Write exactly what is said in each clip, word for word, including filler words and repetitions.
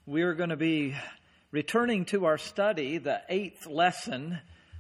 We are going to be returning to our study, the eighth lesson,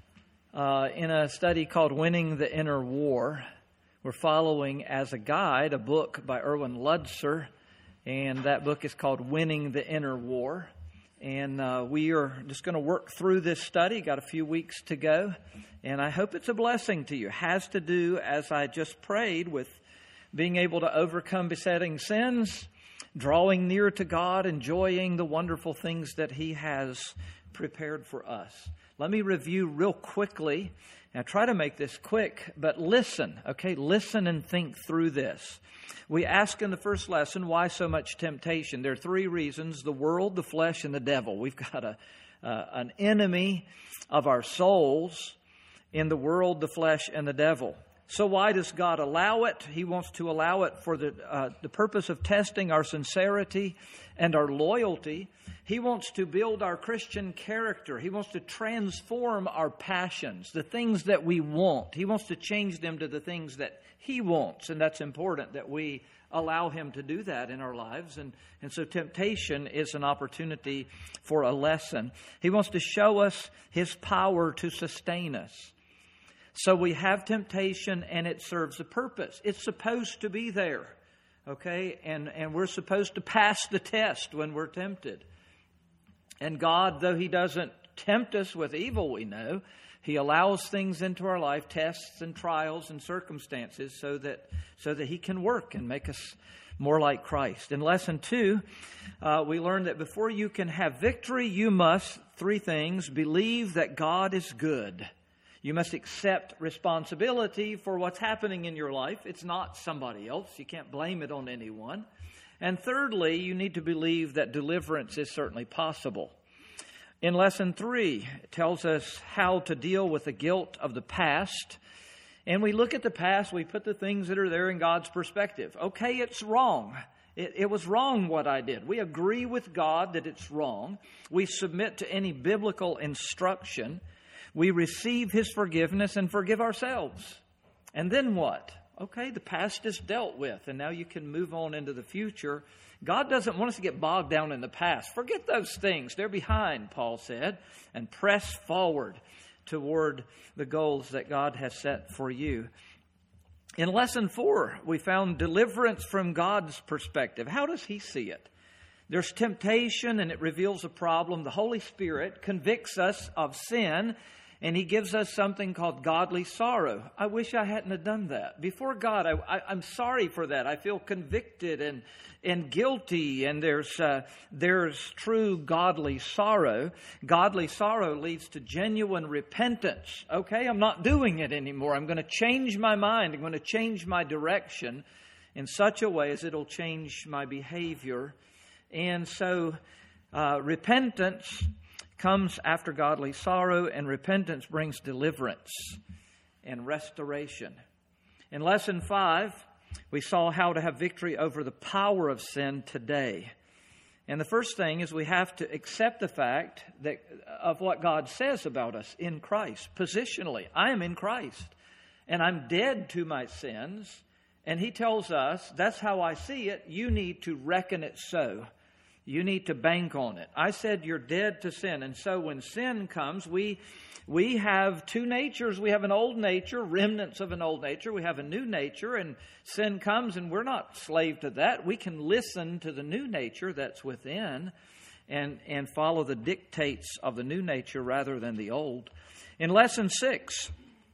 uh, in a study called Winning the Inner War. We're following as a guide a book by Erwin Lutzer, and that book is called Winning the Inner War. And uh, we are just going to work through this study. Got a few weeks to go, and I hope it's a blessing to you. It has to do, as I just prayed, with being able to overcome besetting sins, drawing near to God, enjoying the wonderful things that He has prepared for us. Let me review real quickly. Now, try to make this quick, but listen, okay? Listen and think through this. We asked in the first lesson, why so much temptation? There are three reasons: the world, the flesh, and the devil. We've got a uh, an enemy of our souls in the world, the flesh, and the devil. So why does God allow it? He wants to allow it for the uh, the purpose of testing our sincerity and our loyalty. He wants to build our Christian character. He wants to transform our passions, the things that we want. He wants to change them to the things that He wants, and that's important that we allow Him to do that in our lives. And, and so temptation is an opportunity for a lesson. He wants to show us His power to sustain us. So we have temptation, and it serves a purpose. It's supposed to be there, okay? And, and we're supposed to pass the test when we're tempted. And God, though He doesn't tempt us with evil, we know, He allows things into our life, tests and trials and circumstances, so that so that He can work and make us more like Christ. In lesson two, uh, we learned that before you can have victory, you must, three things, believe that God is good. You must accept responsibility for what's happening in your life. It's not somebody else. You can't blame it on anyone. And thirdly, you need to believe that deliverance is certainly possible. In lesson three, it tells us how to deal with the guilt of the past. And we look at the past, we put the things that are there in God's perspective. Okay, it's wrong. It, it was wrong what I did. We agree with God that it's wrong. We submit to any biblical instruction. We receive His forgiveness and forgive ourselves. And then what? Okay, the past is dealt with, and now you can move on into the future. God doesn't want us to get bogged down in the past. Forget those things. They're behind, Paul said, and press forward toward the goals that God has set for you. In lesson four, we found deliverance from God's perspective. How does He see it? There's temptation, and it reveals a problem. The Holy Spirit convicts us of sin, and He gives us something called godly sorrow. I wish I hadn't have done that. Before God, I, I, I'm sorry for that. I feel convicted and and guilty, and there's uh, there's true godly sorrow. Godly sorrow leads to genuine repentance. Okay, I'm not doing it anymore. I'm going to change my mind. I'm going to change my direction in such a way as it'll change my behavior. And so uh, repentance comes after godly sorrow, and repentance brings deliverance and restoration. In lesson five, we saw how to have victory over the power of sin today. And the first thing is we have to accept the fact that of what God says about us in Christ. Positionally, I am in Christ, and I'm dead to my sins. And He tells us, that's how I see it. You need to reckon it so. You need to bank on it. I said you're dead to sin. And so when sin comes, we we have two natures. We have an old nature, remnants of an old nature. We have a new nature, and sin comes, and we're not slave to that. We can listen to the new nature that's within and, and follow the dictates of the new nature rather than the old. In lesson six,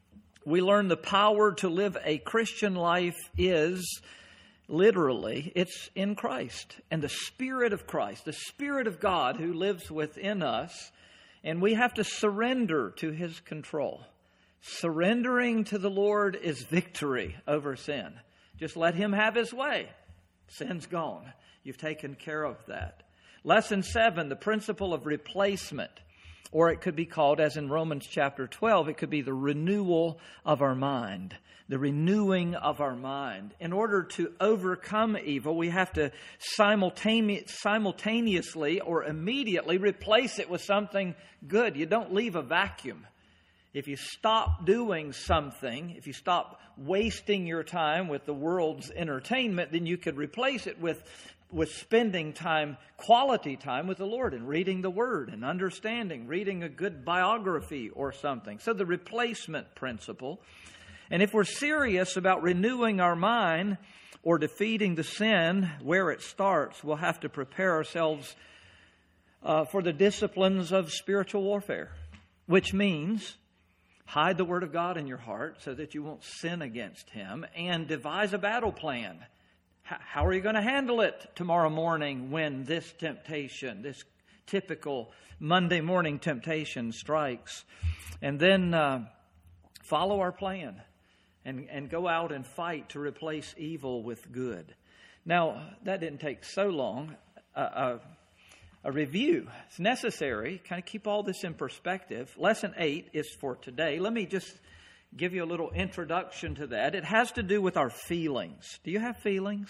we learn the power to live a Christian life is... Literally, it's in Christ and the Spirit of Christ, the Spirit of God who lives within us, and we have to surrender to His control. Surrendering to the Lord is victory over sin. Just let Him have His way. Sin's gone. You've taken care of that. Lesson seven, the principle of replacement. Or it could be called, as in Romans chapter twelve, it could be the renewal of our mind. The renewing of our mind. In order to overcome evil, we have to simultane- simultaneously or immediately replace it with something good. You don't leave a vacuum. If you stop doing something, if you stop wasting your time with the world's entertainment, then you could replace it with with spending time, quality time with the Lord and reading the Word and understanding, reading a good biography or something. So the replacement principle. And if we're serious about renewing our mind or defeating the sin where it starts, we'll have to prepare ourselves uh, for the disciplines of spiritual warfare, which means hide the Word of God in your heart so that you won't sin against Him, and devise a battle plan. How are you going to handle it tomorrow morning when this temptation, this typical Monday morning temptation strikes? And then uh, follow our plan and, and go out and fight to replace evil with good. Now, that didn't take so long. Uh, uh, a review is necessary. Kind of keep all this in perspective. Lesson eight is for today. Let me just give you a little introduction to that. It has to do with our feelings. Do you have feelings?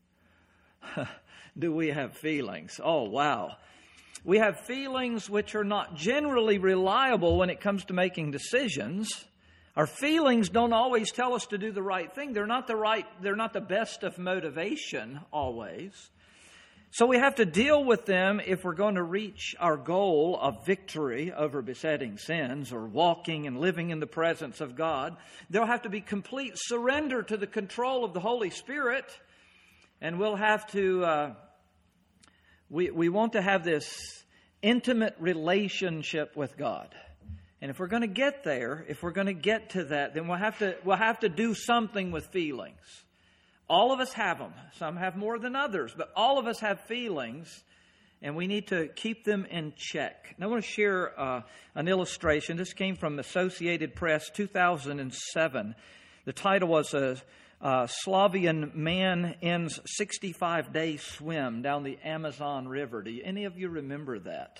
Do we have feelings? Oh, wow. We have feelings which are not generally reliable when it comes to making decisions. Our feelings don't always tell us to do the right thing. They're not the right, they're not the best of motivation always. So we have to deal with them if we're going to reach our goal of victory over besetting sins or walking and living in the presence of God. There'll have to be complete surrender to the control of the Holy Spirit. And we'll have to, uh, we, we want to have this intimate relationship with God. And if we're going to get there, if we're going to get to that, then we'll have to, we'll have to do something with feelings. All of us have them. Some have more than others, but all of us have feelings, and we need to keep them in check. Now I want to share uh, an illustration. This came from Associated Press, two thousand seven. The title was a uh, Slovakian man ends sixty-five day swim down the Amazon River. Do you, any of you remember that?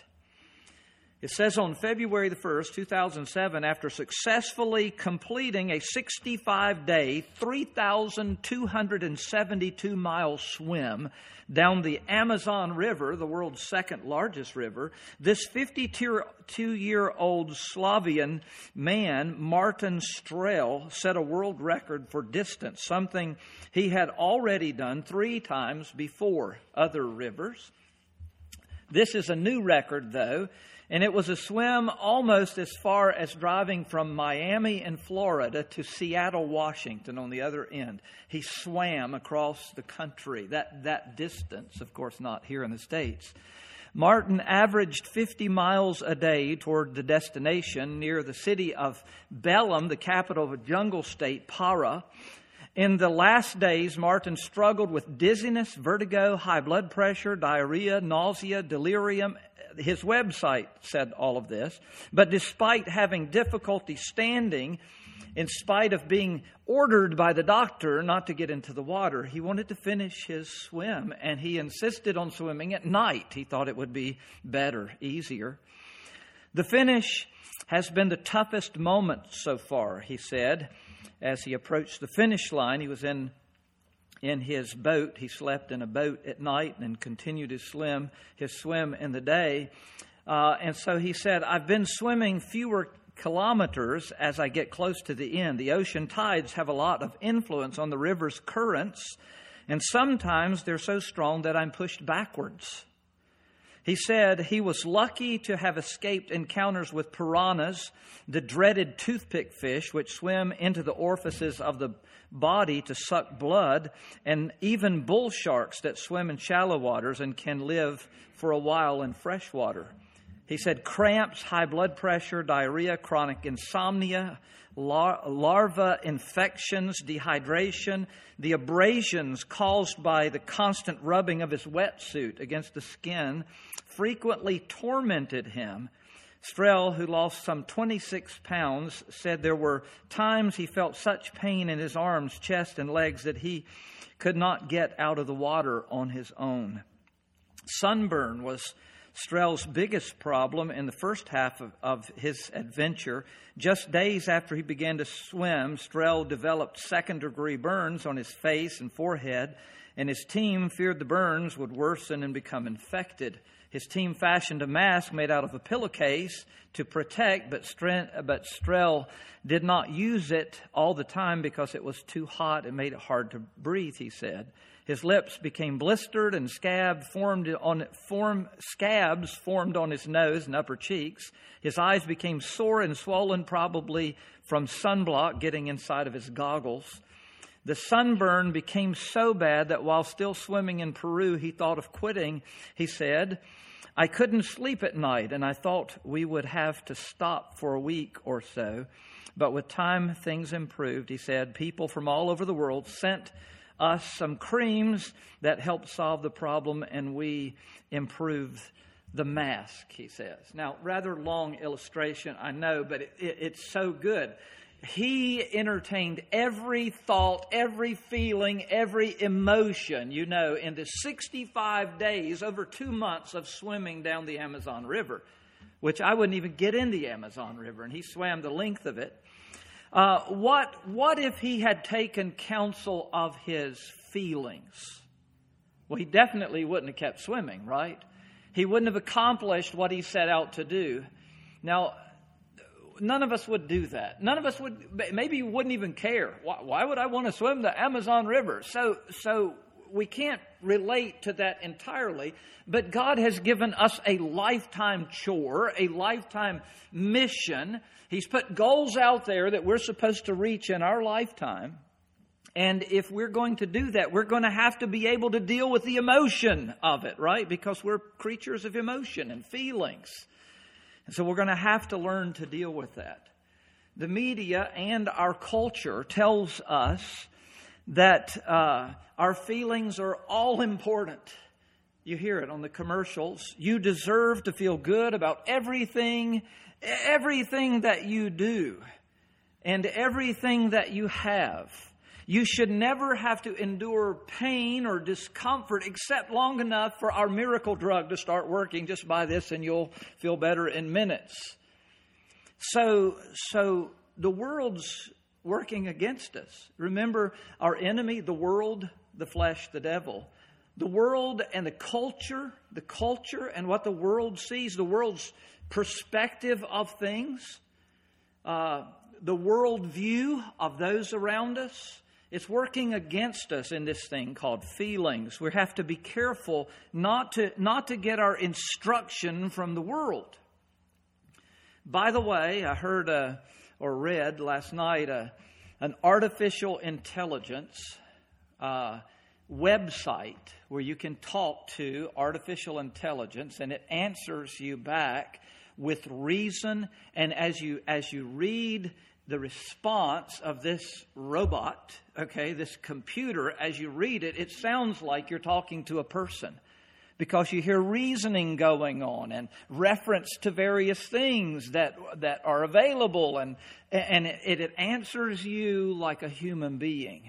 It says on February the first, two thousand seven, after successfully completing a sixty-five day, three thousand two hundred seventy-two mile swim down the Amazon River, the world's second largest river, this fifty-two-year-old Slovakian man, Martin Strel, set a world record for distance, something he had already done three times before other rivers. This is a new record, though. And it was a swim almost as far as driving from Miami in Florida to Seattle, Washington on the other end. He swam across the country, that, that distance, of course, not here in the States. Martin averaged fifty miles a day toward the destination near the city of Belém, the capital of a jungle state, Para. In the last days, Martin struggled with dizziness, vertigo, high blood pressure, diarrhea, nausea, delirium. His website said all of this. But despite having difficulty standing, in spite of being ordered by the doctor not to get into the water, he wanted to finish his swim, and he insisted on swimming at night. He thought it would be better, easier. The finish has been the toughest moment so far, he said. As he approached the finish line, he was in in his boat. He slept in a boat at night and continued his swim, his swim in the day. Uh, and so he said, I've been swimming fewer kilometers as I get close to the end. The ocean tides have a lot of influence on the river's currents, and sometimes they're so strong that I'm pushed backwards. He said he was lucky to have escaped encounters with piranhas, the dreaded toothpick fish, which swim into the orifices of the body to suck blood, and even bull sharks that swim in shallow waters and can live for a while in fresh water. He said cramps, high blood pressure, diarrhea, chronic insomnia, lar- larva infections, dehydration, the abrasions caused by the constant rubbing of his wetsuit against the skin frequently tormented him. Strel, who lost some twenty-six pounds, said there were times he felt such pain in his arms, chest, and legs that he could not get out of the water on his own. Sunburn was Strel's biggest problem in the first half of, of his adventure. Just days after he began to swim, Strel developed second-degree burns on his face and forehead, and his team feared the burns would worsen and become infected. His team fashioned a mask made out of a pillowcase to protect, but Strel did not use it all the time because it was too hot and made it hard to breathe, he said. His lips became blistered and scab formed on form scabs formed on his nose and upper cheeks. His eyes became sore and swollen, probably from sunblock getting inside of his goggles. The sunburn became so bad that while still swimming in Peru, he thought of quitting. He said, "I couldn't sleep at night, and I thought we would have to stop for a week or so. But with time, things improved." He said, "People from all over the world sent us some creams that helped solve the problem, and we improved the mask," he says. Now, rather long illustration, I know, but it, it, it's so good. He entertained every thought, every feeling, every emotion, you know, in the sixty-five days, over two months of swimming down the Amazon River, which I wouldn't even get in the Amazon River, and he swam the length of it. Uh, what, what if he had taken counsel of his feelings? Well, he definitely wouldn't have kept swimming, right? He wouldn't have accomplished what he set out to do. Now, none of us would do that. None of us would, maybe wouldn't even care. Why, why would I want to swim the Amazon River? So, so we can't relate to that entirely. But God has given us a lifetime chore, a lifetime mission. He's put goals out there that we're supposed to reach in our lifetime. And if we're going to do that, we're going to have to be able to deal with the emotion of it, right? Because we're creatures of emotion and feelings. And so we're going to have to learn to deal with that. The media and our culture tells us that uh, our feelings are all important. You hear it on the commercials. You deserve to feel good about everything, everything that you do and everything that you have. You should never have to endure pain or discomfort except long enough for our miracle drug to start working. Just buy this and you'll feel better in minutes. So, so the world's working against us. Remember, our enemy, the world, the flesh, the devil. The world and the culture, the culture and what the world sees, the world's perspective of things, uh, the worldview of those around us. It's working against us in this thing called feelings. We have to be careful not to, not to get our instruction from the world. By the way, I heard uh, or read last night uh, an artificial intelligence uh, website where you can talk to artificial intelligence and it answers you back with reason. And as you as you read the response of this robot, okay, this computer, as you read it, it sounds like you're talking to a person because you hear reasoning going on and reference to various things that that are available, and and it, it answers you like a human being.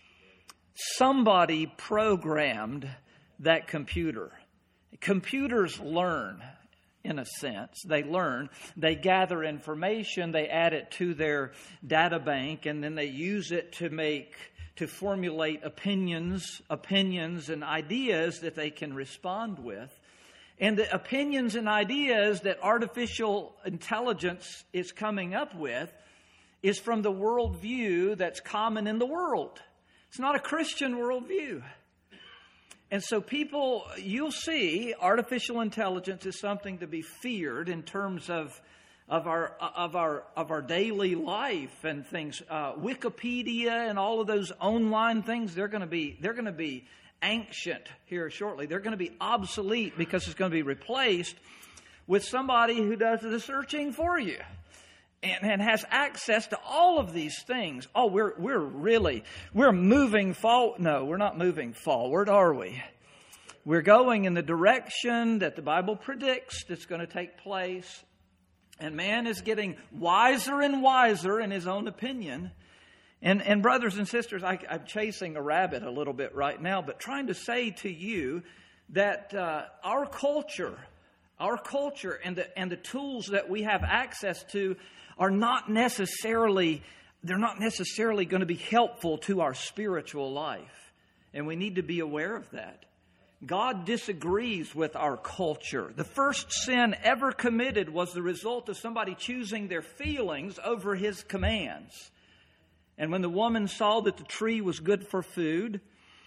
Somebody programmed that computer. Computers learn. In a sense, they learn, they gather information, they add it to their data bank, and then they use it to make, to formulate opinions, opinions and ideas that they can respond with. And the opinions and ideas that artificial intelligence is coming up with is from the worldview that's common in the world. It's not a Christian worldview. And so people, you'll see artificial intelligence is something to be feared in terms of of our of our of our daily life and things. Uh, Wikipedia and all of those online things, they're going to be they're going to be ancient here shortly. They're going to be obsolete because it's going to be replaced with somebody who does the searching for you. And, and has access to all of these things. Oh, we're we're really, we're moving forward. No, we're not moving forward, are we? We're going in the direction that the Bible predicts that's going to take place. And man is getting wiser and wiser in his own opinion. And, and brothers and sisters, I, I'm chasing a rabbit a little bit right now, but trying to say to you that uh, our culture, our culture and the, and the tools that we have access to are not necessarily, they're not necessarily going to be helpful to our spiritual life. And we need to be aware of that. God disagrees with our culture. The first sin ever committed was the result of somebody choosing their feelings over His commands. And when the woman saw that the tree was good for food,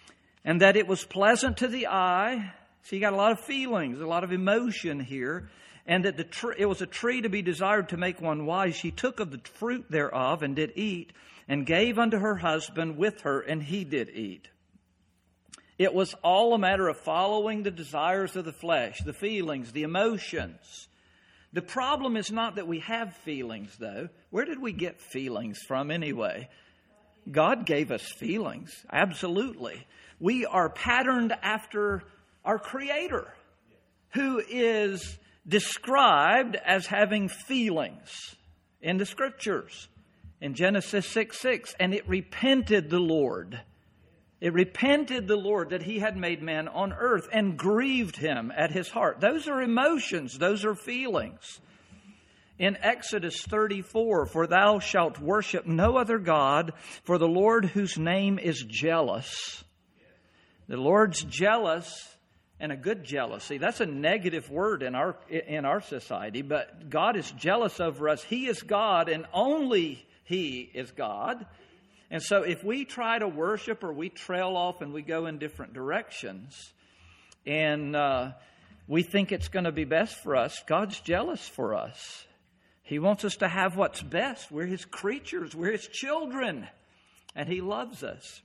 and that it was pleasant to the eye. So you got a lot of feelings, a lot of emotion here. And that the tr- it was a tree to be desired to make one wise. She took of the fruit thereof and did eat, and gave unto her husband with her, and he did eat. It was all a matter of following the desires of the flesh, the feelings, the emotions. The problem is not that we have feelings, though. Where did we get feelings from anyway? God gave us feelings, absolutely. We are patterned after our Creator, who is described as having feelings in the Scriptures. In Genesis six six, and it repented the Lord. It repented the Lord that He had made man on earth, and grieved Him at His heart. Those are emotions. Those are feelings. In Exodus thirty-four, for thou shalt worship no other God, for the Lord whose name is jealous. The Lord's jealous, and a good jealousy. That's a negative word in our in our society, but God is jealous over us. He is God, and only He is God. And so if we try to worship, or we trail off and we go in different directions, and uh, we think it's going to be best for us, God's jealous for us. He wants us to have what's best. We're His creatures. We're His children. And He loves us.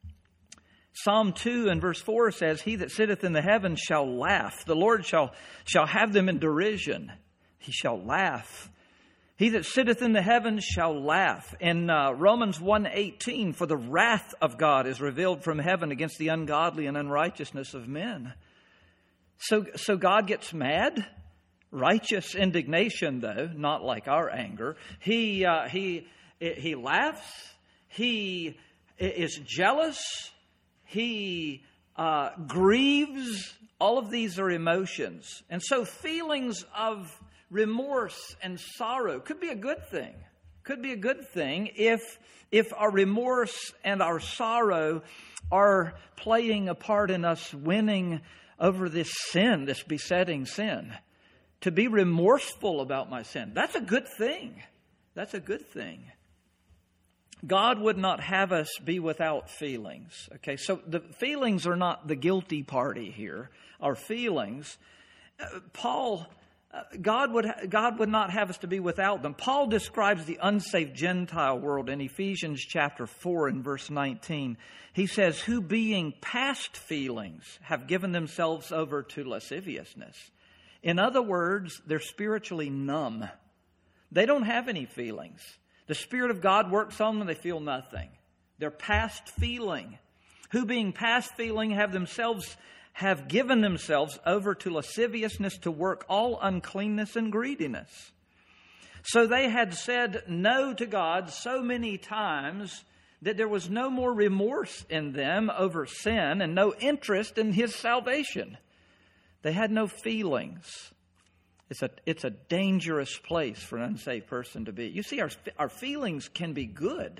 Psalm two and verse four says, he that sitteth in the heavens shall laugh. The Lord shall, shall have them in derision. He shall laugh. He that sitteth in the heavens shall laugh. In uh, Romans one eighteen, for the wrath of God is revealed from heaven against the ungodly and unrighteousness of men. So, so God gets mad. Righteous indignation, though, not like our anger. He, uh, he, he laughs. He is jealous. He uh, grieves. All of these are emotions. And so feelings of remorse and sorrow could be a good thing. Could be a good thing if, if our remorse and our sorrow are playing a part in us winning over this sin, this besetting sin. To be remorseful about my sin, that's a good thing. That's a good thing. God would not have us be without feelings. Okay, so the feelings are not the guilty party here. Our feelings, uh, Paul, uh, God would ha- God would not have us to be without them. Paul describes the unsaved Gentile world in Ephesians chapter four and verse nineteen. He says, "Who being past feelings have given themselves over to lasciviousness." In other words, they're spiritually numb. They don't have any feelings. The Spirit of God works on them, they feel nothing. They're past feeling. Who being past feeling have themselves have given themselves over to lasciviousness, to work all uncleanness and greediness. So they had said no to God so many times that there was no more remorse in them over sin and no interest in His salvation. They had no feelings. It's a, it's a dangerous place for an unsaved person to be. You see, our, our feelings can be good.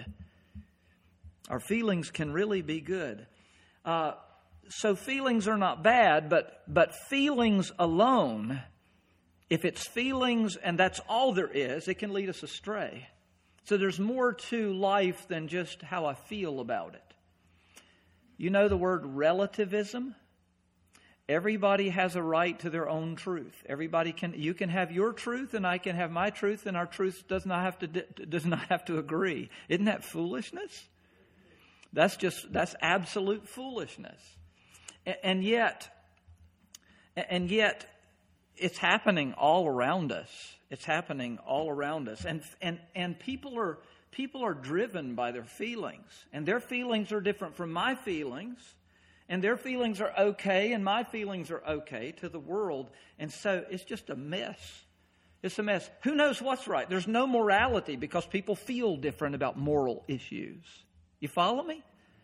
Our feelings can really be good. Uh, so feelings are not bad, but, but feelings alone, if it's feelings and that's all there is, it can lead us astray. So there's more to life than just how I feel about it. You know the word relativism? Everybody has a right to their own truth. Everybody can. You can have your truth, and I can have my truth, and our truth does not have to does not have to agree. Isn't that foolishness? That's just that's absolute foolishness. And yet, and yet, it's happening all around us. It's happening all around us, and and and people are people are driven by their feelings, and their feelings are different from my feelings. And their feelings are okay, and my feelings are okay to the world. And so it's just a mess. It's a mess. Who knows what's right? There's no morality because people feel different about moral issues. You follow me?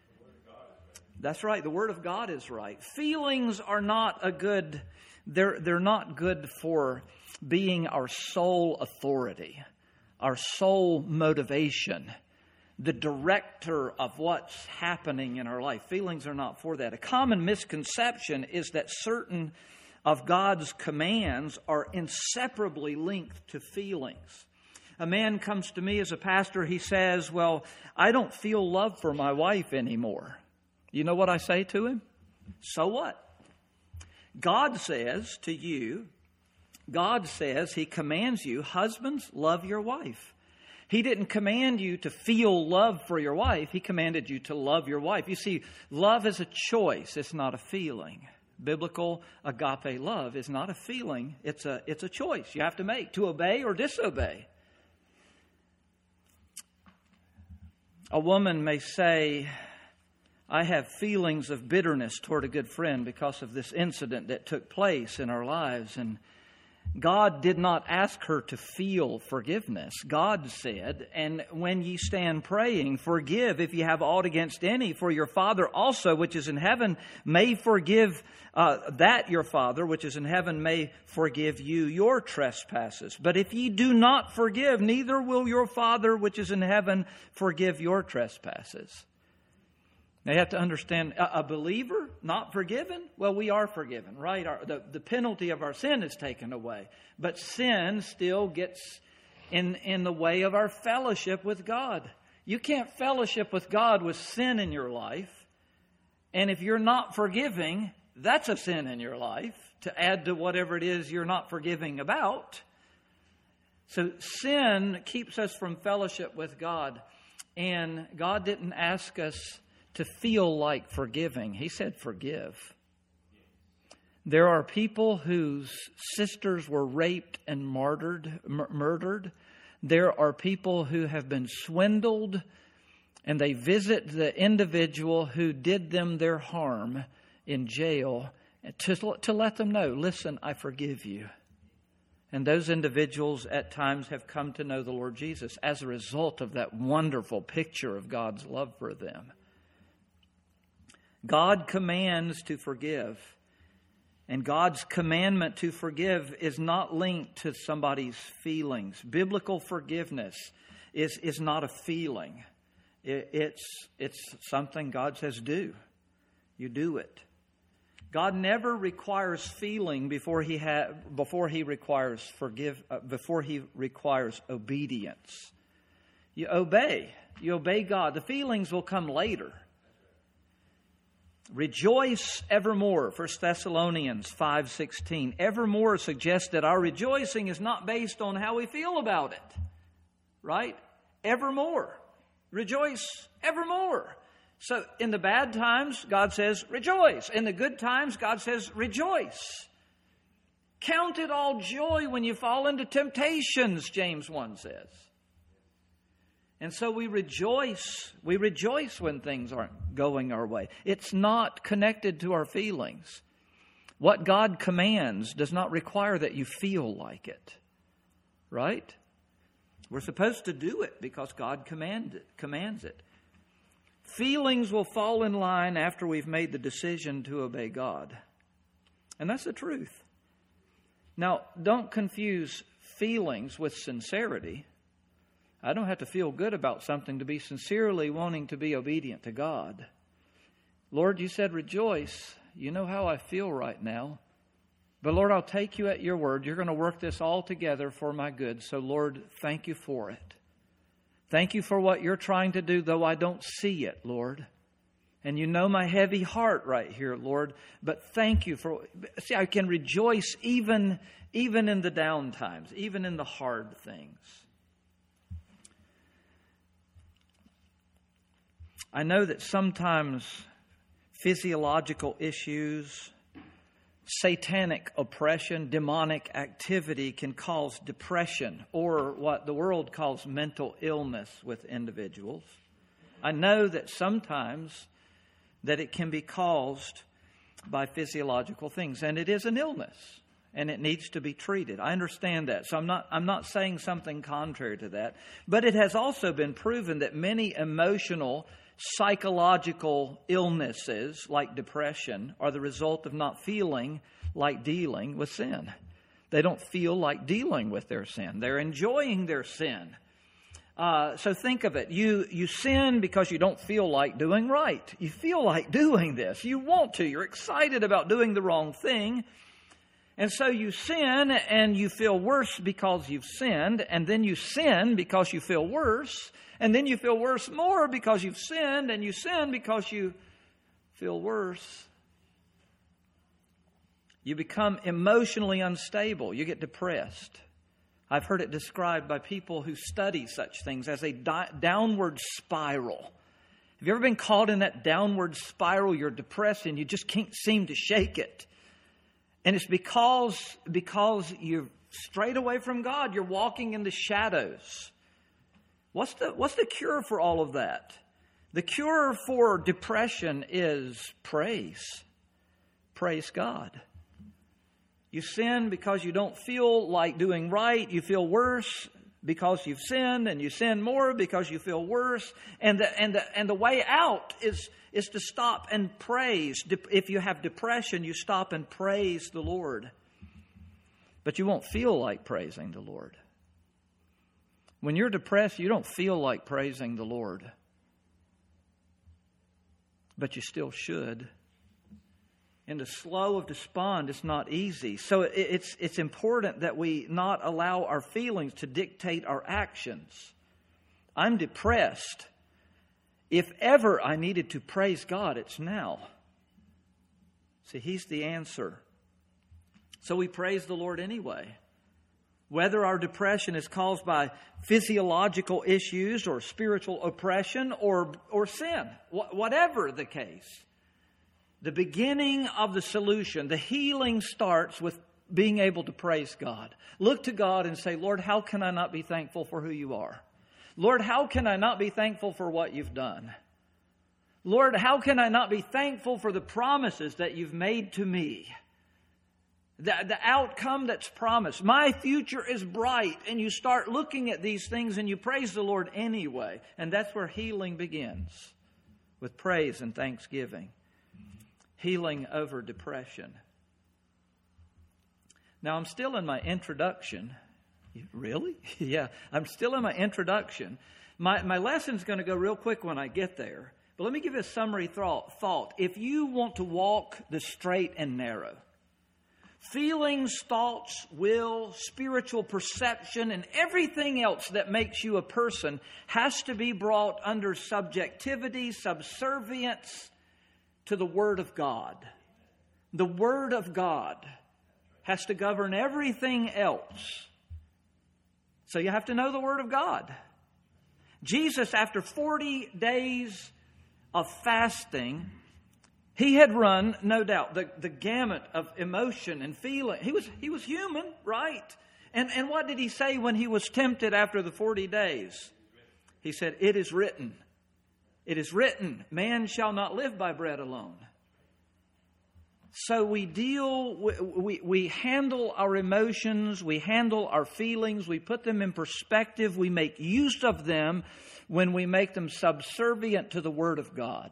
That's right. The Word of God is right. Feelings are not a good, they're, they're not good for being our sole authority, our sole motivation, the director of what's happening in our life. Feelings are not for that. A common misconception is that certain of God's commands are inseparably linked to feelings. A man comes to me as a pastor, he says, well, I don't feel love for my wife anymore. You know what I say to him? So what? God says to you, God says He commands you, husbands, love your wife. He didn't command you to feel love for your wife. He commanded you to love your wife. You see, love is a choice. It's not a feeling. Biblical agape love is not a feeling. It's a, it's a choice you have to make to obey or disobey. A woman may say, I have feelings of bitterness toward a good friend because of this incident that took place in our lives. And God did not ask her to feel forgiveness. God said, and when ye stand praying, forgive if ye have aught against any, for your Father also, which is in heaven, may forgive uh, that your Father, which is in heaven, may forgive you your trespasses. But if ye do not forgive, neither will your Father, which is in heaven, forgive your trespasses. Now you have to understand, a believer not forgiven? Well, we are forgiven, right? Our, the, the penalty of our sin is taken away. But sin still gets in, in the way of our fellowship with God. You can't fellowship with God with sin in your life. And if you're not forgiving, that's a sin in your life to add to whatever it is you're not forgiving about. So sin keeps us from fellowship with God. And God didn't ask us to feel like forgiving. He said forgive. There are people whose sisters were raped and martyred, m- murdered. There are people who have been swindled, and they visit the individual who did them their harm in jail to, to let them know, listen, I forgive you. And those individuals at times have come to know the Lord Jesus as a result of that wonderful picture of God's love for them. God commands to forgive. And God's commandment to forgive is not linked to somebody's feelings. Biblical forgiveness is, is not a feeling. It, it's, it's something God says do. You do it. God never requires feeling before he ha- before he requires forgive uh, before he requires obedience. You obey. You obey God. The feelings will come later. Rejoice evermore, First Thessalonians five sixteen. Evermore suggests that our rejoicing is not based on how we feel about it. Right? Evermore. Rejoice evermore. So in the bad times, God says rejoice. In the good times, God says rejoice. Count it all joy when you fall into temptations, James one says. And so we rejoice. We rejoice when things aren't going our way. It's not connected to our feelings. What God commands does not require that you feel like it. Right? We're supposed to do it because God command it, commands it. Feelings will fall in line after we've made the decision to obey God. And that's the truth. Now, don't confuse feelings with sincerity. I don't have to feel good about something to be sincerely wanting to be obedient to God. Lord, you said rejoice. You know how I feel right now. But Lord, I'll take you at your word. You're going to work this all together for my good. So Lord, thank you for it. Thank you for what you're trying to do, though I don't see it, Lord. And you know my heavy heart right here, Lord. But thank you for... See, I can rejoice even, even in the down times, even in the hard things. I know that sometimes physiological issues, satanic oppression, demonic activity can cause depression or what the world calls mental illness with individuals. I know that sometimes that it can be caused by physiological things, and it is an illness, and it needs to be treated. I understand that, so I'm not I'm not saying something contrary to that, but it has also been proven that many emotional psychological illnesses like depression are the result of not feeling like dealing with sin. They don't feel like dealing with their sin. They're enjoying their sin. Uh, so think of it. You, you sin because you don't feel like doing right. You feel like doing this. You want to. You're excited about doing the wrong thing. And so you sin and you feel worse because you've sinned. And then you sin because you feel worse. And then you feel worse more because you've sinned, and you sin because you feel worse. You become emotionally unstable. You get depressed. I've heard it described by people who study such things as a di- downward spiral. Have you ever been caught in that downward spiral? You're depressed and you just can't seem to shake it. And it's because, because you're strayed away from God. You're walking in the shadows. What's the, what's the cure for all of that? The cure for depression is praise. Praise God. You sin because you don't feel like doing right. You feel worse because you've sinned, and you sin more because you feel worse. And the, and the, and the way out is, is to stop and praise. If you have depression, you stop and praise the Lord. But you won't feel like praising the Lord. When you're depressed, you don't feel like praising the Lord. But you still should. In the slough of despond, it's not easy. So it's it's important that we not allow our feelings to dictate our actions. I'm depressed. If ever I needed to praise God, it's now. See, He's the answer. So we praise the Lord anyway. Whether our depression is caused by physiological issues or spiritual oppression or, or sin, wh- whatever the case. The beginning of the solution, the healing starts with being able to praise God. Look to God and say, Lord, how can I not be thankful for who you are? Lord, how can I not be thankful for what you've done? Lord, how can I not be thankful for the promises that you've made to me? The, the outcome that's promised. My future is bright. And you start looking at these things and you praise the Lord anyway. And that's where healing begins, with praise and thanksgiving. Healing over depression. Now, I'm still in my introduction. Really? Yeah, I'm still in my introduction. My, my lesson's going to go real quick when I get there. But let me give you a summary thought. thought. If you want to walk the straight and narrow, feelings, thoughts, will, spiritual perception, and everything else that makes you a person has to be brought under subjectivity, subservience, to the Word of God. The Word of God has to govern everything else. So you have to know the Word of God. Jesus, after forty days of fasting, he had run, no doubt, the, the gamut of emotion and feeling. He was, he was human, right? And, and what did he say when he was tempted after the forty days? He said, it is written. It is written, man shall not live by bread alone. So we deal, we, we handle our emotions, we handle our feelings, we put them in perspective, we make use of them when we make them subservient to the Word of God.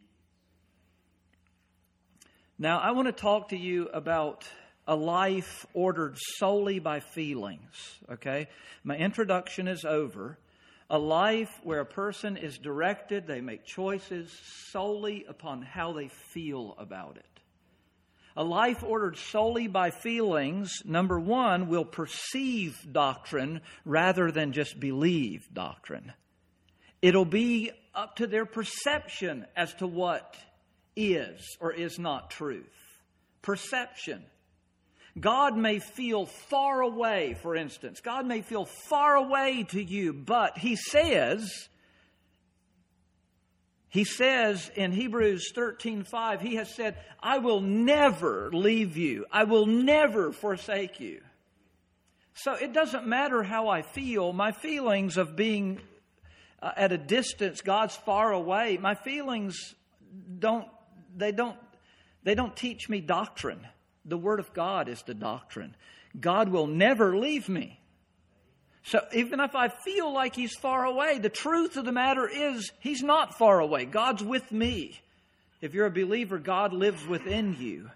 Now, I want to talk to you about a life ordered solely by feelings, okay? My introduction is over. A life where a person is directed, they make choices solely upon how they feel about it. A life ordered solely by feelings, number one, will perceive doctrine rather than just believe doctrine. It'll be up to their perception as to what is or is not truth. Perception. God may feel far away, for instance. God may feel far away to you, but He says, He says in Hebrews thirteen five, He has said, I will never leave you. I will never forsake you. So it doesn't matter how I feel. My feelings of being uh, at a distance, God's far away, my feelings don't, they don't, they don't teach me doctrine. The Word of God is the doctrine. God will never leave me. So even if I feel like He's far away, the truth of the matter is He's not far away. God's with me. If you're a believer, God lives within you.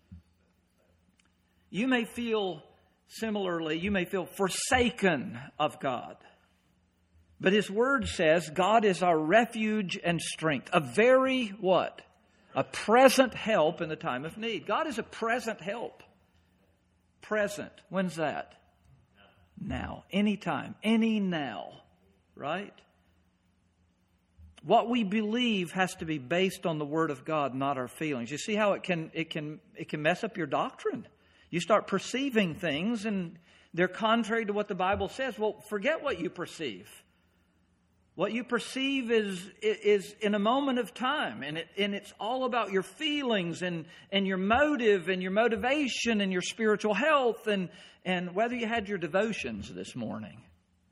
You may feel similarly, you may feel forsaken of God. But His Word says God is our refuge and strength. A very what? A present help in the time of need. God is a present help. Present. When's that? Now. Anytime. Any now. Right? What we believe has to be based on the Word of God, not our feelings. You see how it can it can it can mess up your doctrine. You start perceiving things and they're contrary to what the Bible says. Well, forget what you perceive. What you perceive is is in a moment of time, and it and it's all about your feelings and, and your motive and your motivation and your spiritual health and and whether you had your devotions this morning.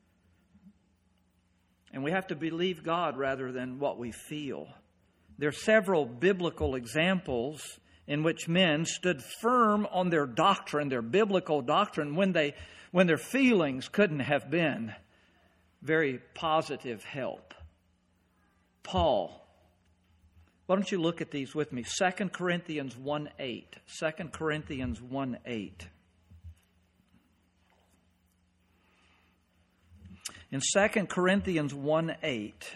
And we have to believe God rather than what we feel. There are several biblical examples in which men stood firm on their doctrine, their biblical doctrine, when they when their feelings couldn't have been very positive help. Paul. Why don't you look at these with me? Second Corinthians one eight. Second Corinthians one eight. In Second Corinthians one eight,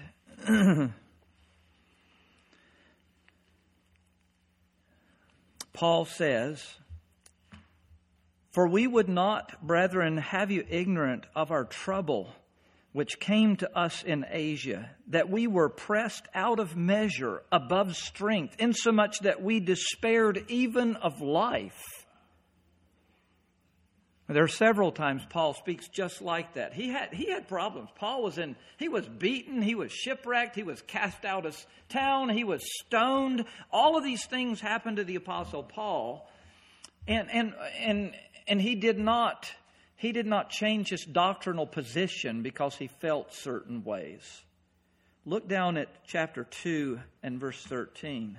Paul says, "For we would not, brethren, have you ignorant of our trouble, which came to us in Asia, that we were pressed out of measure above strength, insomuch that we despaired even of life." There are several times Paul speaks just like that. He had he had problems. Paul was in, he was beaten, he was shipwrecked, he was cast out of town, he was stoned. All of these things happened to the Apostle Paul. And and and and he did not he did not change his doctrinal position because he felt certain ways. Look down at chapter two and verse thirteen.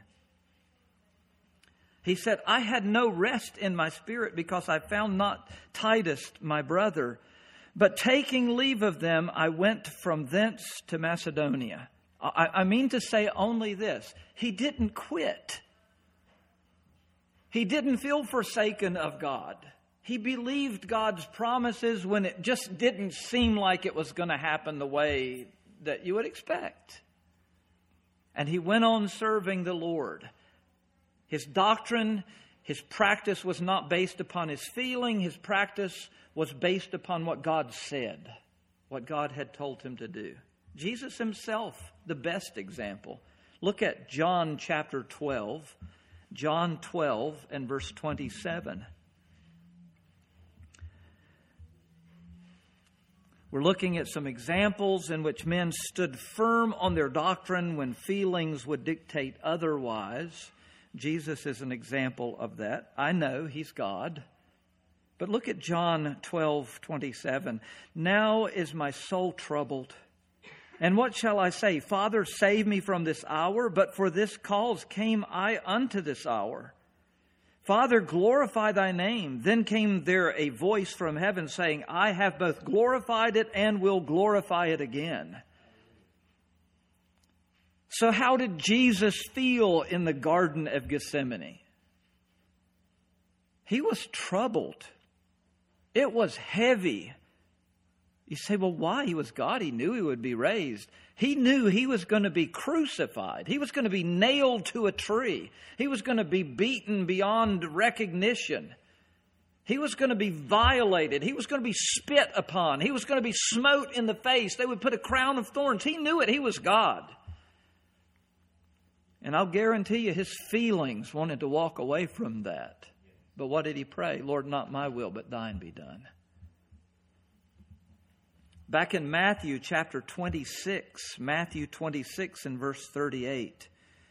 He said, "I had no rest in my spirit because I found not Titus, my brother. But taking leave of them, I went from thence to Macedonia." I, I mean to say only this. He didn't quit. He didn't feel forsaken of God. He believed God's promises when it just didn't seem like it was going to happen the way that you would expect. And he went on serving the Lord. His doctrine, his practice was not based upon his feeling. His practice was based upon what God said, what God had told him to do. Jesus himself, the best example. Look at John chapter twelve. John twelve and verse twenty-seven. We're looking at some examples in which men stood firm on their doctrine when feelings would dictate otherwise. Jesus is an example of that. I know he's God. But look at John twelve twenty-seven. "Now is my soul troubled. And what shall I say? Father, save me from this hour. But for this cause came I unto this hour. Father, glorify thy name." Then came there a voice from heaven saying, "I have both glorified it and will glorify it again." So how did Jesus feel in the Garden of Gethsemane? He was troubled. It was heavy. You say, well, why? He was God. He knew he would be raised. He knew he was going to be crucified. He was going to be nailed to a tree. He was going to be beaten beyond recognition. He was going to be violated. He was going to be spit upon. He was going to be smote in the face. They would put a crown of thorns. He knew it. He was God. And I'll guarantee you his feelings wanted to walk away from that. But what did he pray? "Lord, not my will, but thine be done." Back in Matthew chapter twenty-six, Matthew twenty-six and verse thirty-eight.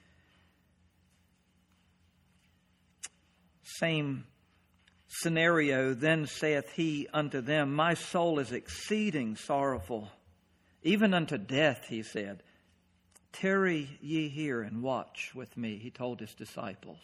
Same scenario. "Then saith he unto them, My soul is exceeding sorrowful, even unto death," he said. "Tarry ye here and watch with me," he told his disciples.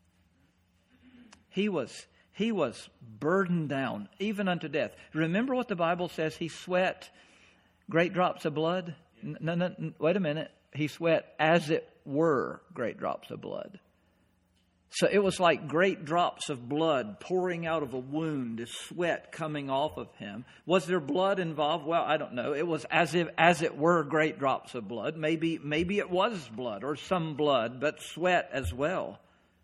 He was, he was burdened down, even unto death. Remember what the Bible says? He sweat great drops of blood? No, no, no, wait a minute. He sweat as it were great drops of blood. So it was like great drops of blood pouring out of a wound, sweat coming off of him. Was there blood involved? Well, I don't know. It was as if, as it were great drops of blood. Maybe, maybe it was blood or some blood, but sweat as well.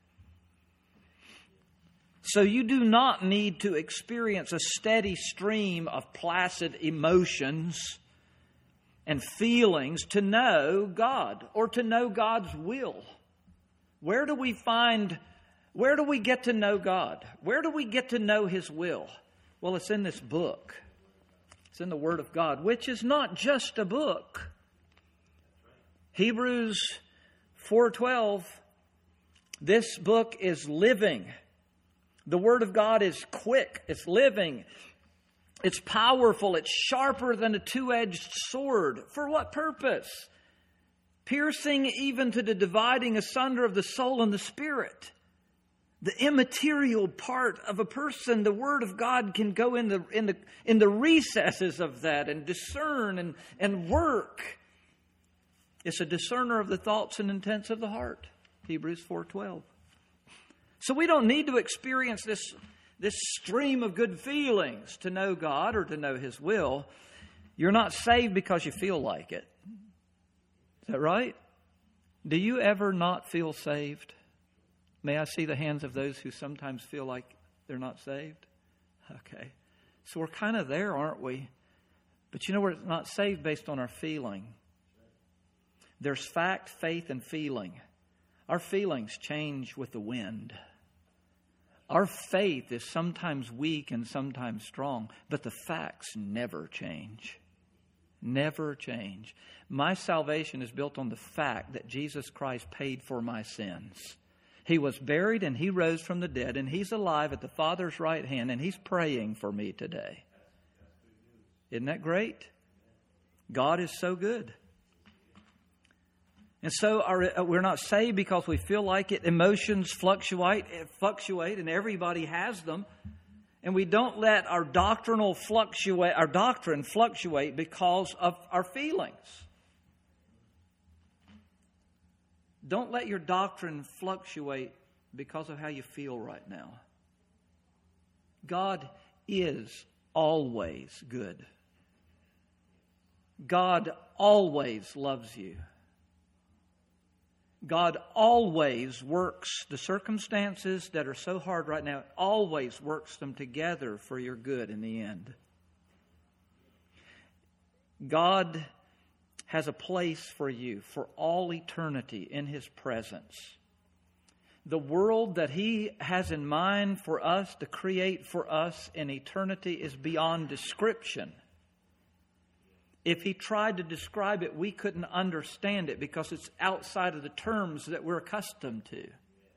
So you do not need to experience a steady stream of placid emotions and feelings to know God or to know God's will. Where do we find, where do we get to know God? Where do we get to know His will? Well, it's in this book. It's in the Word of God, which is not just a book. Hebrews four twelve, this book is living. The Word of God is quick, it's living, it's powerful, it's sharper than a two-edged sword. For what purpose? Piercing even to the dividing asunder of the soul and the spirit. The immaterial part of a person, the Word of God can go in the in the in the recesses of that and discern and, and work. It's a discerner of the thoughts and intents of the heart. Hebrews four twelve. So we don't need to experience this, this stream of good feelings to know God or to know His will. You're not saved because you feel like it. Is that right? Do you ever not feel saved? May I see the hands of those who sometimes feel like they're not saved? Okay. So we're kind of there, aren't we? But you know, we're not saved based on our feeling. There's fact, faith, and feeling. Our feelings change with the wind. Our faith is sometimes weak and sometimes strong, but the facts never change. Never change. My salvation is built on the fact that Jesus Christ paid for my sins. He was buried and He rose from the dead, and He's alive at the Father's right hand, and He's praying for me today. Isn't that great? God is so good. And so our, we're not saved because we feel like it. Emotions fluctuate, fluctuate, and everybody has them. And we don't let our doctrinal fluctuate, our doctrine fluctuate because of our feelings. Don't let your doctrine fluctuate because of how you feel right now. God is always good. God always loves you. God always works the circumstances that are so hard right now, always works them together for your good in the end. God has a place for you for all eternity in His presence. The world that He has in mind for us to create for us in eternity is beyond description. If He tried to describe it, we couldn't understand it because it's outside of the terms that we're accustomed to.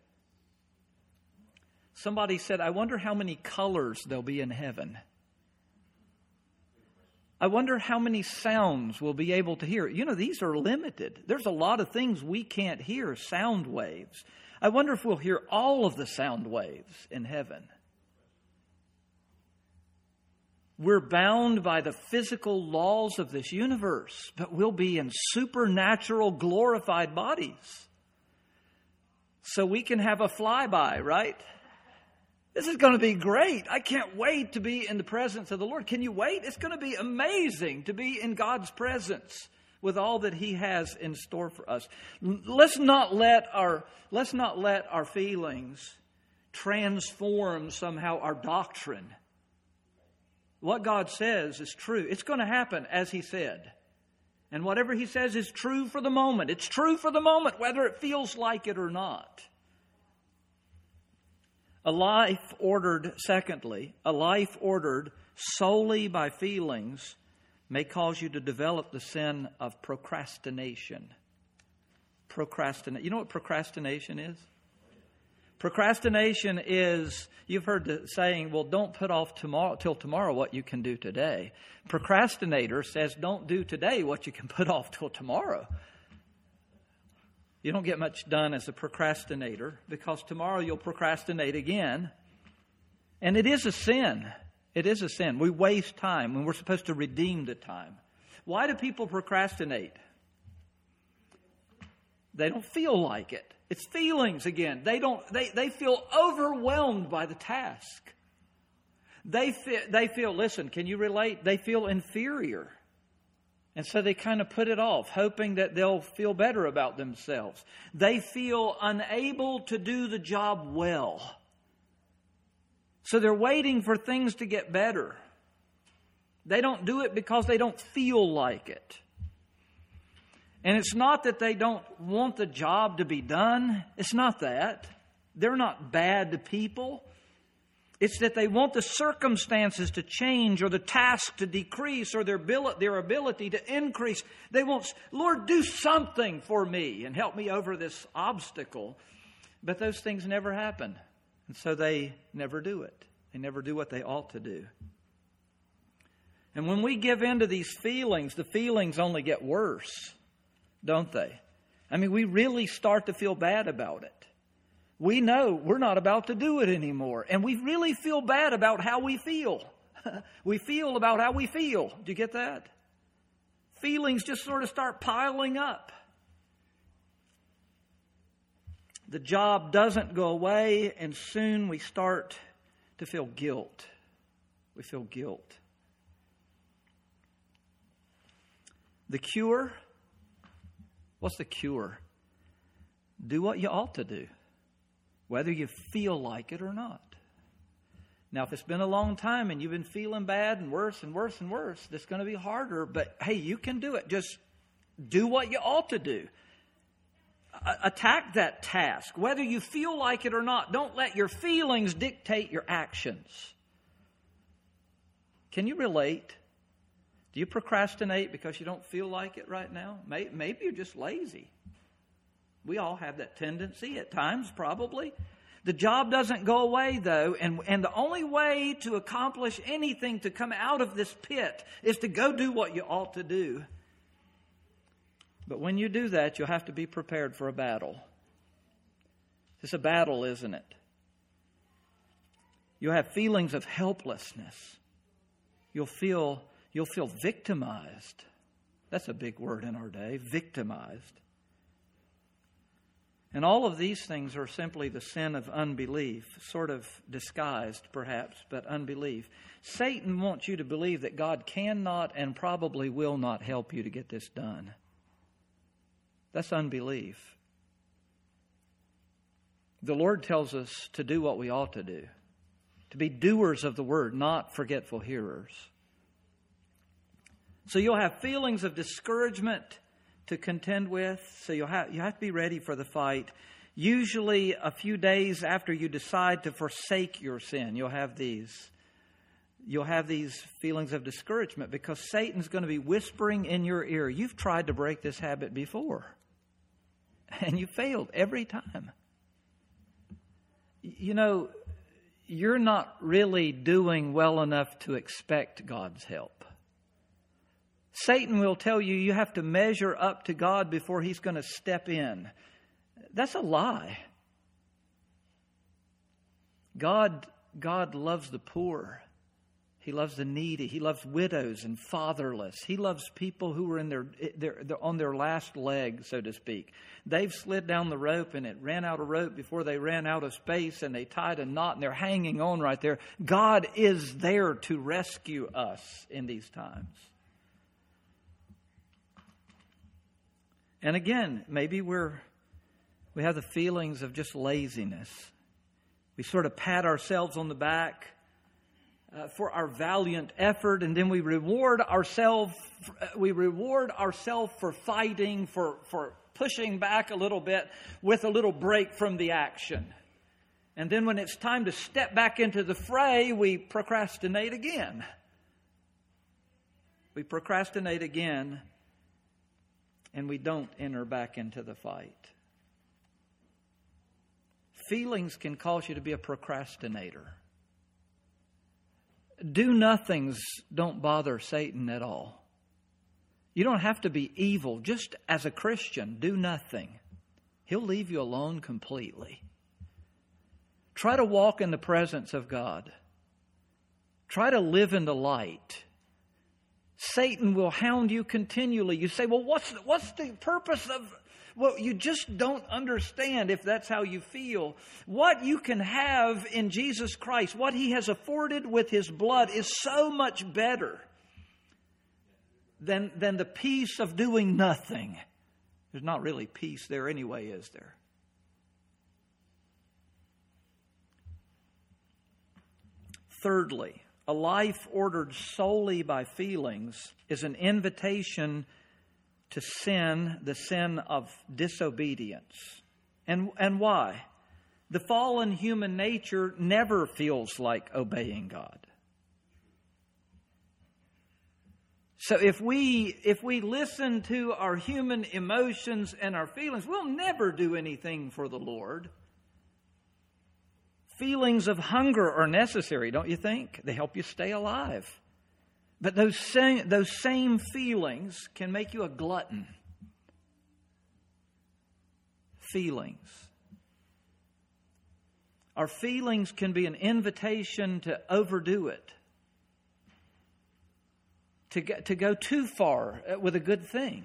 Somebody said, I wonder how many colors there'll be in heaven. I wonder how many sounds we'll be able to hear. You know, these are limited. There's a lot of things we can't hear, sound waves. I wonder if we'll hear all of the sound waves in heaven. We're bound by the physical laws of this universe, but we'll be in supernatural glorified bodies. So we can have a flyby, right? This is going to be great. I can't wait to be in the presence of the Lord. Can you wait? It's going to be amazing to be in God's presence with all that He has in store for us. Let's not let our, let's not let our feelings transform somehow our doctrine. What God says is true. It's going to happen as He said. And whatever He says is true for the moment. It's true for the moment, whether it feels like it or not. A life ordered, secondly, a life ordered solely by feelings may cause you to develop the sin of procrastination. Procrastinate. You know what procrastination is? Procrastination is, you've heard the saying, well, don't put off tomorrow till tomorrow what you can do today. Procrastinator says, don't do today what you can put off till tomorrow. You don't get much done as a procrastinator because tomorrow you'll procrastinate again. And it is a sin. It is a sin. We waste time when we're supposed to redeem the time. Why do people procrastinate? They don't feel like it. It's feelings again. They don't. They, they feel overwhelmed by the task. They feel, they feel, listen, can you relate? They feel inferior. And so they kind of put it off, hoping that they'll feel better about themselves. They feel unable to do the job well. So they're waiting for things to get better. They don't do it because they don't feel like it. And it's not that they don't want the job to be done. It's not that. They're not bad people. It's that they want the circumstances to change or the task to decrease or their ability, their ability to increase. They want, Lord, do something for me and help me over this obstacle. But those things never happen. And so they never do it. They never do what they ought to do. And when we give in to these feelings, the feelings only get worse, don't they? I mean, we really start to feel bad about it. We know we're not about to do it anymore. And we really feel bad about how we feel. We feel about how we feel. Do you get that? Feelings just sort of start piling up. The job doesn't go away, and soon we start to feel guilt. We feel guilt. The cure? What's the cure? Do what you ought to do, whether you feel like it or not. Now, if it's been a long time and you've been feeling bad and worse and worse and worse, it's going to be harder. But hey, you can do it. Just do what you ought to do. A- attack that task, whether you feel like it or not. Don't let your feelings dictate your actions. Can you relate? Do you procrastinate because you don't feel like it right now? Maybe you're just lazy. We all have that tendency at times, probably. The job doesn't go away, though, and, and the only way to accomplish anything, to come out of this pit, is to go do what you ought to do. But when you do that, you'll have to be prepared for a battle. It's a battle, isn't it? You'll have feelings of helplessness. You'll feel, you'll feel victimized. That's a big word in our day, victimized. And all of these things are simply the sin of unbelief, sort of disguised perhaps, but unbelief. Satan wants you to believe that God cannot and probably will not help you to get this done. That's unbelief. The Lord tells us to do what we ought to do, to be doers of the word, not forgetful hearers. So you'll have feelings of discouragement to contend with, so you'll have, you have to be ready for the fight. Usually a few days after you decide to forsake your sin, you'll have these. You'll have these feelings of discouragement because Satan's going to be whispering in your ear, you've tried to break this habit before, and you failed every time. You know, you're not really doing well enough to expect God's help. Satan will tell you you have to measure up to God before He's going to step in. That's a lie. God, God loves the poor. He loves the needy. He loves widows and fatherless. He loves people who are in their, their, their on their last leg, so to speak. They've slid down the rope and it ran out of rope before they ran out of space, and they tied a knot and they're hanging on right there. God is there to rescue us in these times. And again, maybe we're we have the feelings of just laziness. We sort of pat ourselves on the back uh, for our valiant effort, and then we reward ourselves. We reward ourselves for fighting, for for pushing back a little bit with a little break from the action. And then when it's time to step back into the fray, we procrastinate again. We procrastinate again. And we don't enter back into the fight. Feelings can cause you to be a procrastinator. Do-nothings don't bother Satan at all. You don't have to be evil. Just as a Christian, do nothing. He'll leave you alone completely. Try to walk in the presence of God. Try to live in the light. Satan will hound you continually. You say, well, what's the, what's the purpose of... Well, you just don't understand if that's how you feel. What you can have in Jesus Christ, what He has afforded with His blood, is so much better than, than the peace of doing nothing. There's not really peace there anyway, is there? Thirdly, a life ordered solely by feelings is an invitation to sin, the sin of disobedience. And, and why? The fallen human nature never feels like obeying God. So if we if we listen to our human emotions and our feelings, we'll never do anything for the Lord. Feelings of hunger are necessary, don't you think? They help you stay alive. But those same, those same feelings can make you a glutton. Feelings. Our feelings can be an invitation to overdo it. To go, to go too far with a good thing.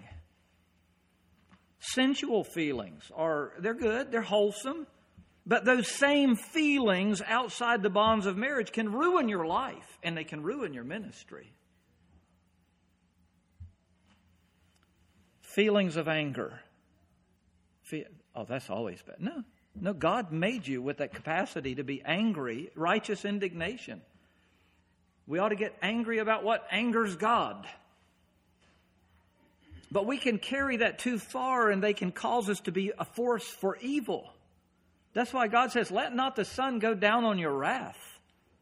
Sensual feelings are, they're good, they're wholesome. But those same feelings outside the bonds of marriage can ruin your life and they can ruin your ministry. Feelings of anger. Fe- oh, that's always bad. No, no, God made you with that capacity to be angry, righteous indignation. We ought to get angry about what angers God. But we can carry that too far and they can cause us to be a force for evil. That's why God says, let not the sun go down on your wrath.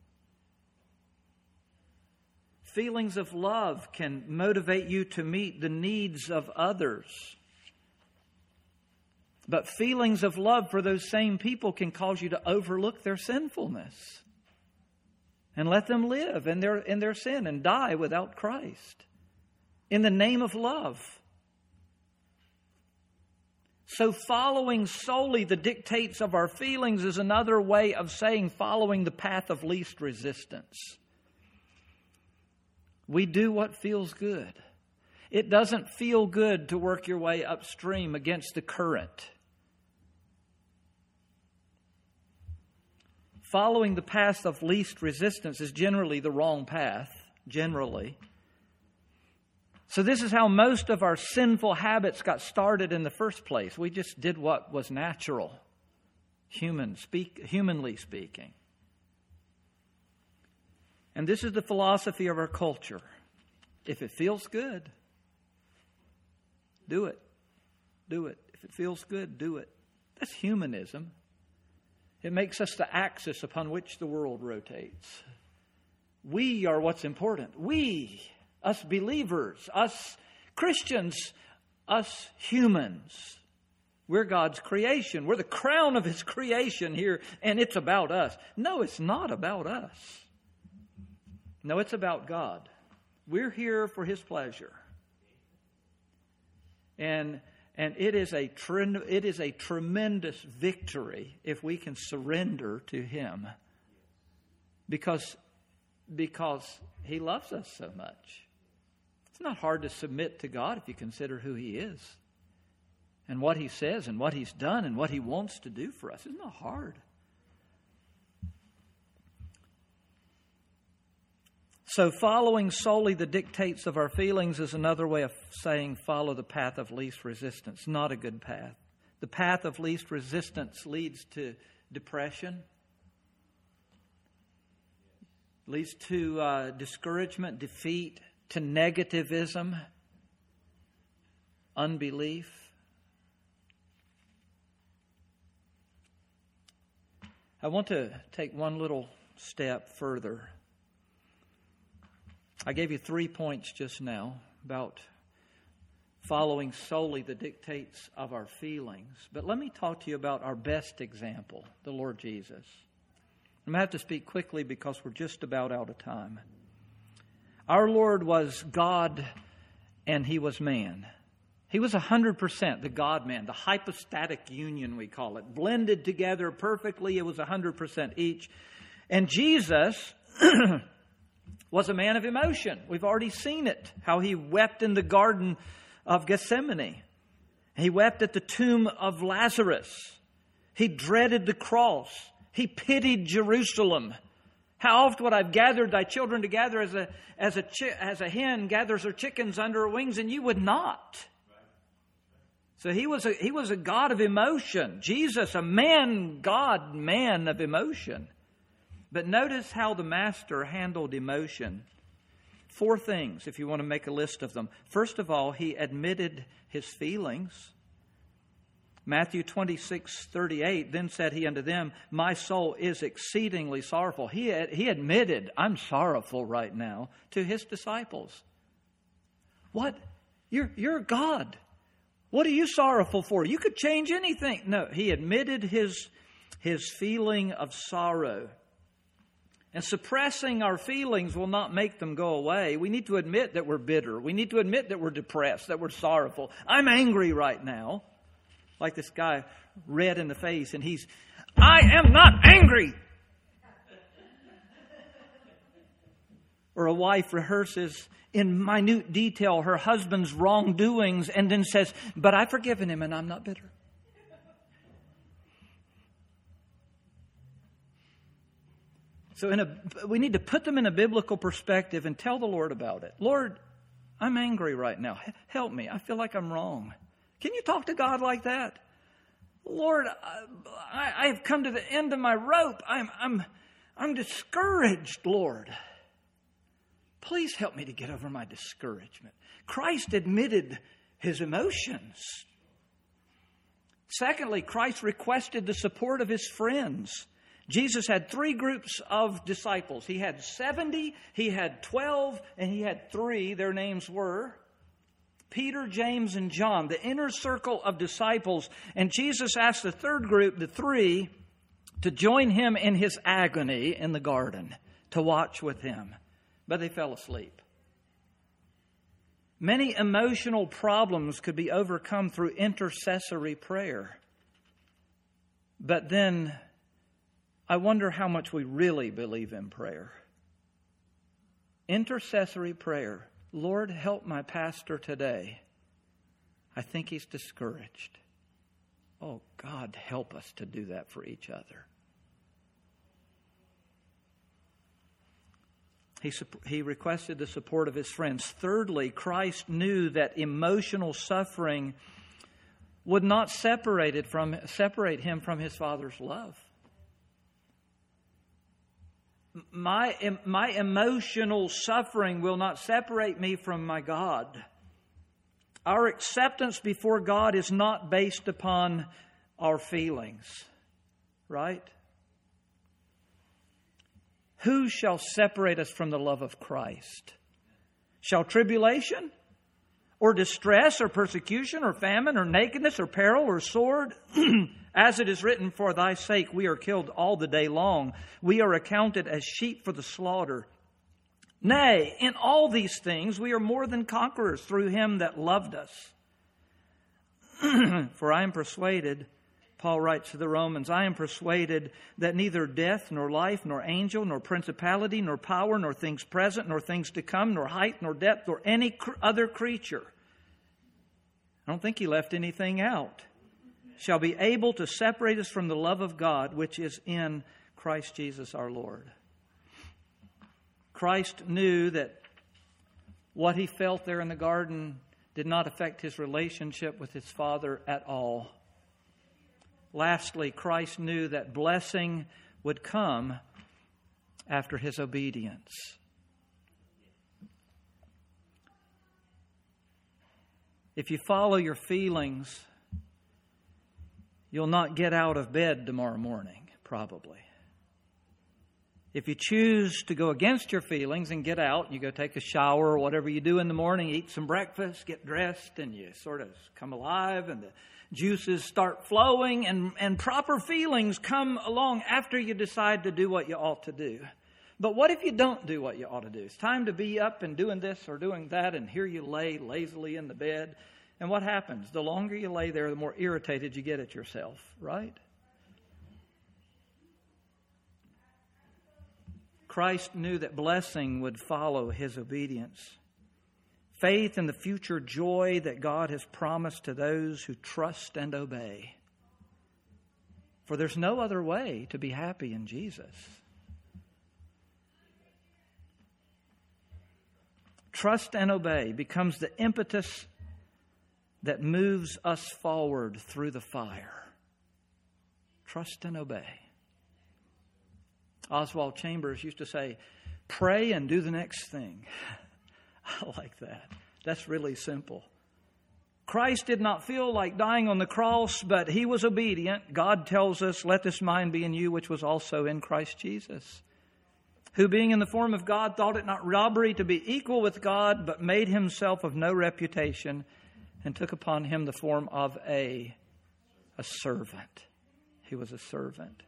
Feelings of love can motivate you to meet the needs of others. But feelings of love for those same people can cause you to overlook their sinfulness. And let them live in their, in their sin and die without Christ. In the name of love. So following solely the dictates of our feelings is another way of saying following the path of least resistance. We do what feels good. It doesn't feel good to work your way upstream against the current. Following the path of least resistance is generally the wrong path, generally. So this is how most of our sinful habits got started in the first place. We just did what was natural, human speak, humanly speaking. And this is the philosophy of our culture. If it feels good, do it. Do it. If it feels good, do it. That's humanism. It makes us the axis upon which the world rotates. We are what's important. We, us believers, us Christians, us humans. We're God's creation. We're the crown of His creation here, and it's about us. No, it's not about us. No, it's about God. We're here for His pleasure. And And it is a tre- it is a tremendous victory if we can surrender to Him. Because, because He loves us so much. It's not hard to submit to God if you consider who He is. And what He says and what He's done and what He wants to do for us. It's not hard. So following solely the dictates of our feelings is another way of saying follow the path of least resistance. Not a good path. The path of least resistance leads to depression, leads to uh, discouragement, defeat, to negativism, unbelief. I want to take one little step further. I gave you three points just now about following solely the dictates of our feelings. But let me talk to you about our best example, the Lord Jesus. I'm going to have to speak quickly because we're just about out of time. Our Lord was God and He was man. He was one hundred percent the God-man, the hypostatic union we call it. Blended together perfectly, it was one hundred percent each. And Jesus was a man of emotion. We've already seen it, how He wept in the Garden of Gethsemane. He wept at the tomb of Lazarus. He dreaded the cross. He pitied Jerusalem. How oft would I've gathered thy children together as a, as a, chi- as a hen gathers her chickens under her wings, and you would not. So he was a, he was a God of emotion. Jesus, a man, God, man of emotion. But notice how the Master handled emotion. Four things, if you want to make a list of them. First of all, he admitted his feelings. Matthew twenty-six thirty-eight, then said he unto them, my soul is exceedingly sorrowful. He, had, he admitted, I'm sorrowful right now, to his disciples. What? You're, you're God. What are you sorrowful for? You could change anything. No, he admitted his, his feeling of sorrow. And suppressing our feelings will not make them go away. We need to admit that we're bitter. We need to admit that we're depressed, that we're sorrowful. I'm angry right now. Like this guy, red in the face, and he's, I am not angry. Or a wife rehearses in minute detail her husband's wrongdoings and then says, but I've forgiven him and I'm not bitter. So in a, we need to put them in a biblical perspective and tell the Lord about it. Lord, I'm angry right now. Help me. I feel like I'm wrong. Can you talk to God like that? Lord, I, I have come to the end of my rope. I'm, I'm, I'm discouraged, Lord. Please help me to get over my discouragement. Christ admitted his emotions. Secondly, Christ requested the support of his friends. Jesus had three groups of disciples. He had seventy, he had twelve, and he had three. Their names were Peter, James, and John, the inner circle of disciples. And Jesus asked the third group, the three, to join him in his agony in the garden, to watch with him. But they fell asleep. Many emotional problems could be overcome through intercessory prayer. But then, I wonder how much we really believe in prayer. Intercessory prayer. Lord, help my pastor today. I think he's discouraged. Oh, God, help us to do that for each other. He, he requested the support of his friends. Thirdly, Christ knew that emotional suffering would not separate, it from, separate him from his Father's love. My, my emotional suffering will not separate me from my God. Our acceptance before God is not based upon our feelings, right? Who shall separate us from the love of Christ? Shall tribulation, or distress, or persecution, or famine, or nakedness, or peril, or sword? As it is written, for thy sake we are killed all the day long. We are accounted as sheep for the slaughter. Nay, in all these things we are more than conquerors through him that loved us. For I am persuaded, Paul writes to the Romans, I am persuaded that neither death, nor life, nor angel, nor principality, nor power, nor things present, nor things to come, nor height, nor depth, nor any cr- other creature. I don't think he left anything out. Shall be able to separate us from the love of God, which is in Christ Jesus our Lord. Christ knew that what he felt there in the garden did not affect his relationship with his Father at all. Lastly, Christ knew that blessing would come after his obedience. If you follow your feelings, you'll not get out of bed tomorrow morning, probably. If you choose to go against your feelings and get out, you go take a shower or whatever you do in the morning, eat some breakfast, get dressed, and you sort of come alive and the juices start flowing and, and proper feelings come along after you decide to do what you ought to do. But what if you don't do what you ought to do? It's time to be up and doing this or doing that, and here you lay lazily in the bed. And what happens? The longer you lay there, the more irritated you get at yourself, right? Christ knew that blessing would follow his obedience. Faith in the future joy that God has promised to those who trust and obey. For there's no other way to be happy in Jesus. Trust and obey becomes the impetus that moves us forward through the fire. Trust and obey. Oswald Chambers used to say, pray and do the next thing. I like that. That's really simple. Christ did not feel like dying on the cross, but he was obedient. God tells us, let this mind be in you, which was also in Christ Jesus, who being in the form of God thought it not robbery to be equal with God, but made himself of no reputation and took upon him the form of a, a servant. He was a servant.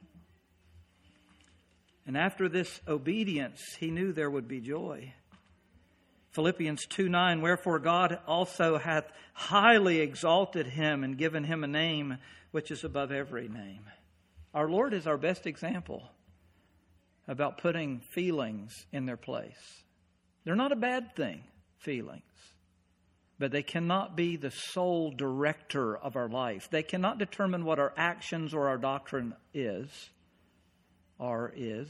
And after this obedience, he knew there would be joy. Philippians two nine, wherefore God also hath highly exalted him and given him a name which is above every name. Our Lord is our best example about putting feelings in their place. They're not a bad thing, feelings. But they cannot be the sole director of our life. They cannot determine what our actions or our doctrine is, or is.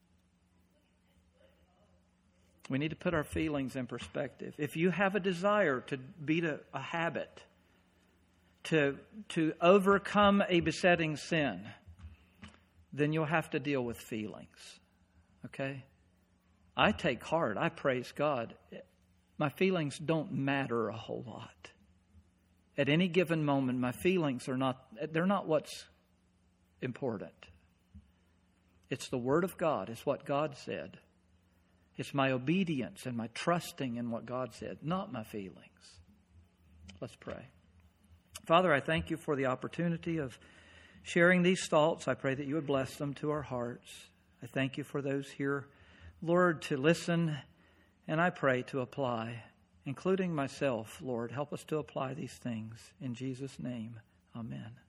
We need to put our feelings in perspective. If you have a desire to beat a, a habit, to, to overcome a besetting sin, then you'll have to deal with feelings. Okay? I take heart. I praise God. My feelings don't matter a whole lot. At any given moment, my feelings are not, they're not what's important. It's the Word of God. It's what God said. It's my obedience and my trusting in what God said, not my feelings. Let's pray. Father, I thank you for the opportunity of sharing these thoughts. I pray that you would bless them to our hearts. I thank you for those here, Lord, to listen, and I pray to apply, including myself, Lord. Help us to apply these things. In Jesus' name, amen.